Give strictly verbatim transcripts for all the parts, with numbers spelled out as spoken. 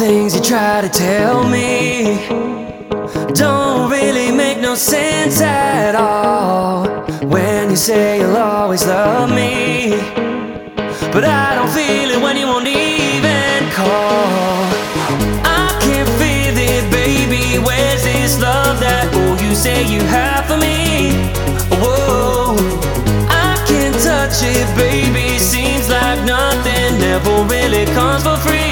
things you try to tell me don't really make no sense at all. When you say you'll always love me, but I don't feel it when you won't even call. I can't feel it, baby. Where's this love that oh you say you have for me? Whoa, I can't touch it, baby. Seems like nothing ever really comes for free.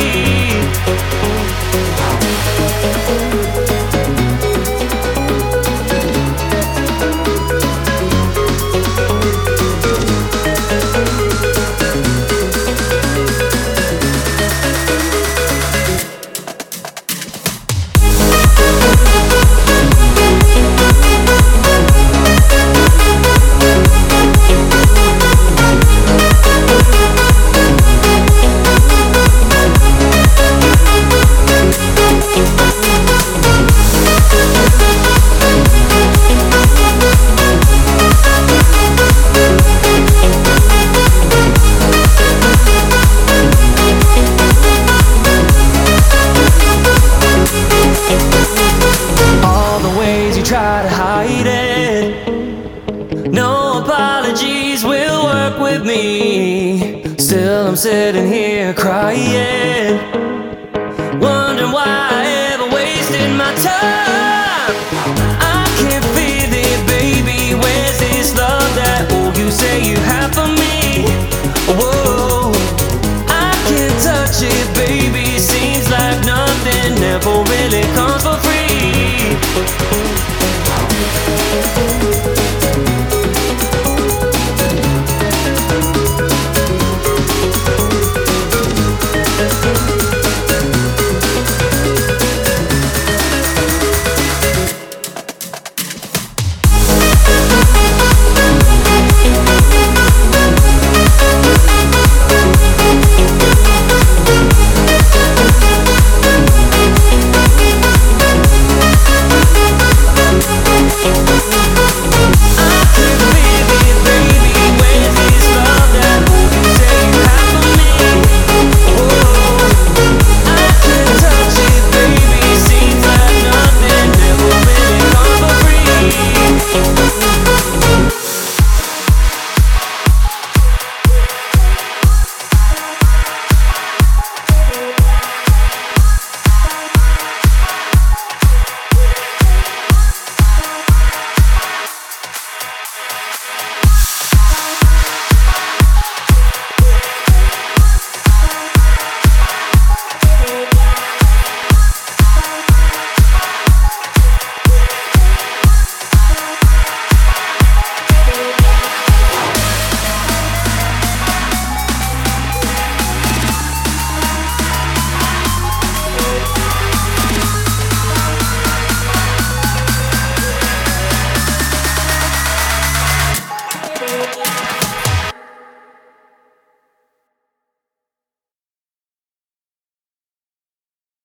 Try to hide it, no apologies will work with me. Still I'm sitting here crying, wondering why I ever wasted my time.